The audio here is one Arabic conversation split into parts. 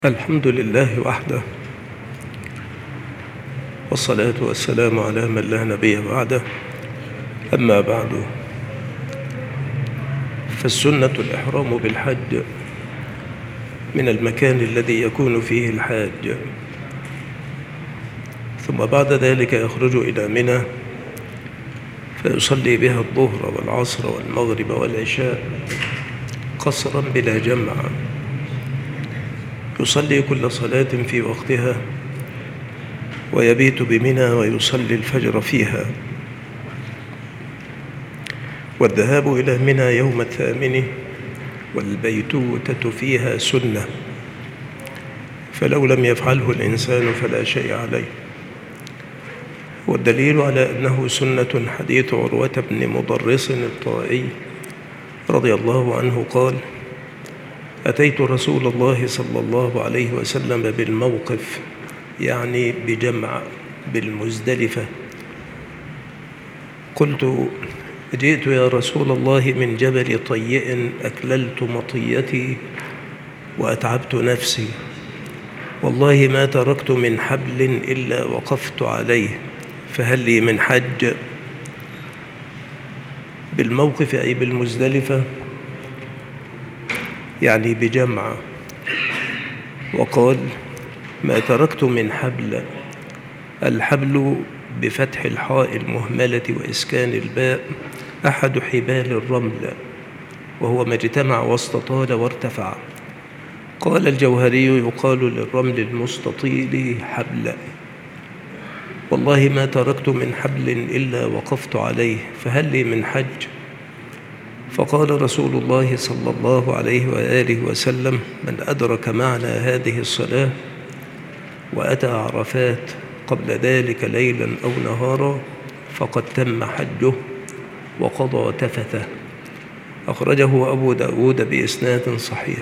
الحمد لله وحده، والصلاة والسلام على من لا نبي بعده. أما بعد، فالسنة الإحرام بالحج من المكان الذي يكون فيه الحاج، ثم بعد ذلك يخرج إلى منى فيصلي بها الظهر والعصر والمغرب والعشاء قصرا بلا جمع، يصلي كل صلاة في وقتها ويبيت بمنى ويصلي الفجر فيها، والذهاب إلى منى يوم الثامن والبيتوتة فيها سنة، فلو لم يفعله الإنسان فلا شيء عليه. والدليل على أنه سنة حديث عروة بن مضرس الطائي رضي الله عنه قال: أتيت رسول الله صلى الله عليه وسلم بالموقف، يعني بجمع بالمزدلفة، قلت: جئت يا رسول الله من جبل طيء أكللت مطيتي وأتعبت نفسي، والله ما تركت من حبل إلا وقفت عليه، فهل لي من حج؟ بالموقف أي بالمزدلفة، يعني بجمع. وقال: ما تركت من حبل، الحبل بفتح الحاء المهملة وإسكان الباء أحد حبال الرمل، وهو ما اجتمع واستطال وارتفع. قال الجوهري: يقال للرمل المستطيل حبل. والله ما تركت من حبل إلا وقفت عليه، فهل لي من حج؟ فقال رسول الله صلى الله عليه وآله وسلم: من أدرك معنى هذه الصلاة وأتى عرفات قبل ذلك ليلا أو نهارا فقد تم حجه وقضى تفثه. أخرجه أبو داود بإسناد صحيح.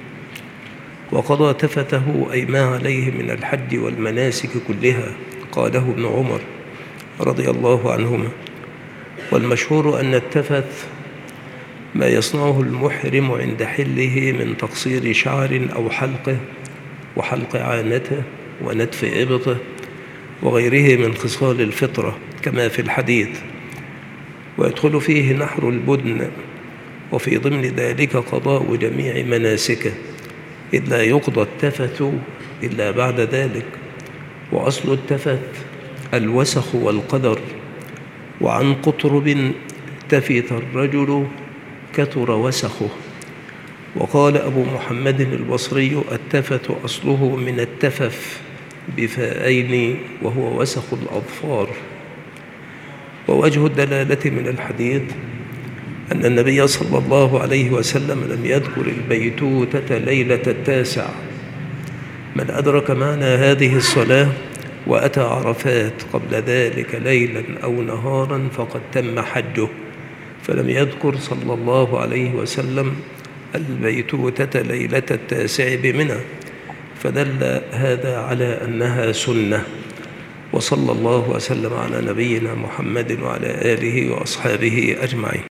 وقضى تفثه أي ما عليه من الحج والمناسك كلها، قاله ابن عمر رضي الله عنهما. والمشهور أن التفث ما يصنعه المحرم عند حله من تقصير شعر أو حلقه وحلق عانته ونتف إبطه وغيره من خصال الفطرة كما في الحديث، ويدخل فيه نحر البدن، وفي ضمن ذلك قضاء جميع مناسكه، إذ لا يقضى التفث إلا بعد ذلك. وأصل التفث الوسخ والقدر، وعن قطرب تفث الرجل كثر وسخه. وقال أبو محمد البصري: التفث أصله من التفف بفاءين وهو وسخ الأظفار. ووجه الدلالة من الحديث أن النبي صلى الله عليه وسلم لم يذكر البيتوتة ليلة التاسع. من أدرك معنى هذه الصلاة وأتى عرفات قبل ذلك ليلا أو نهارا فقد تم حجه، فلم يذكر صلى الله عليه وسلم البيتوتة ليلة التاسع بمنى، فدل هذا على أنها سنة. وصلى الله وسلم على نبينا محمد وعلى آله وأصحابه أجمعين.